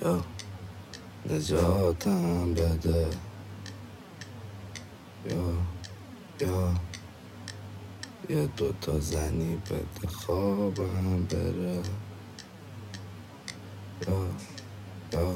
یا نجاتم بده یا یه دوتا زنی بده خوابم بره یا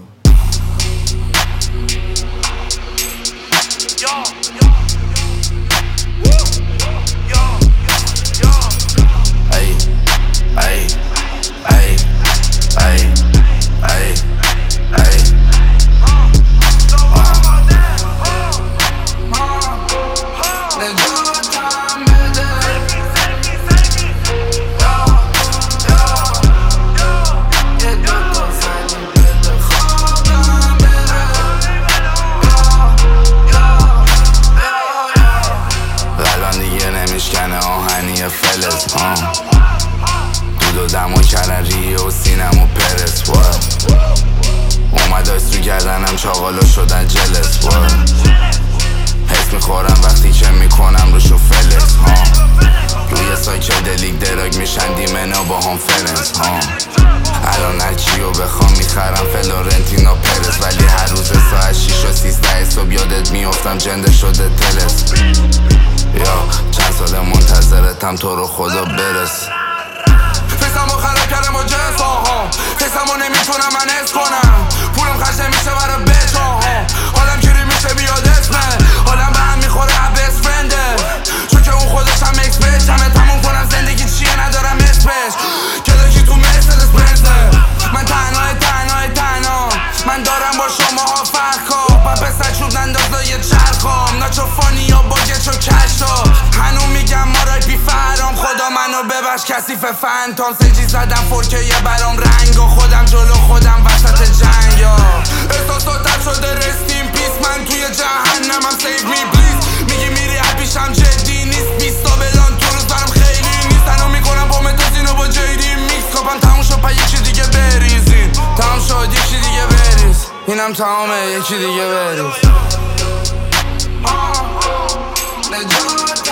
میشکنه آهنی فلز دود و دمو کردن ریه و سینم و پرس اومد آیسترو کردنم چاقالا شدن جلس حس میخورم وقتی که میکنم روشو فلز روی سایکدلیک دراگ میشن دیمنا با هم فرنس الان هرچیو بخوام میخرم فلورنتینا پرس ولی هر روز ساعت 6 و 13 صبح یادت میافتم جنده شده تلس یا چند سال منتظرتم تو رو خدا برس فیسمو خراب کردم با جنس فیسمو نمیتونم من حس کنم پولم خرج نمیشه برای بچه حالم گیری میشه بیاد اسمه حالم به هم میخوره بست فرنده چون که اون خودش هم اکس بچ همه تموم کنم زندگی چیه ندارم اسمش کلکی تو مرسدس بنزه من تنها من دارم با شما ها فرق با پسر چوب نندازه یه چرخام ناچو فانی یا باگه چو کشتا هنو میگم ما رای بی فرام خدا منو ببخش کثیف فنتام سنجی زدم فورکه یه برام رنگ و خودم جلو خودم وسط جنگ یا احساساتم شده رستیم پیس من توی جهنمم سیو می پلیز میگی میری پیشم جدی نیست 20 تا بلان تو روز برام خیلی نیست هنو میکنم با متازینو با جیدی میکس کابم تموم شد پا یکی دیگه بریزین تمام شد یکی دیگه بریز اینم تمامه یکی دیگه بریز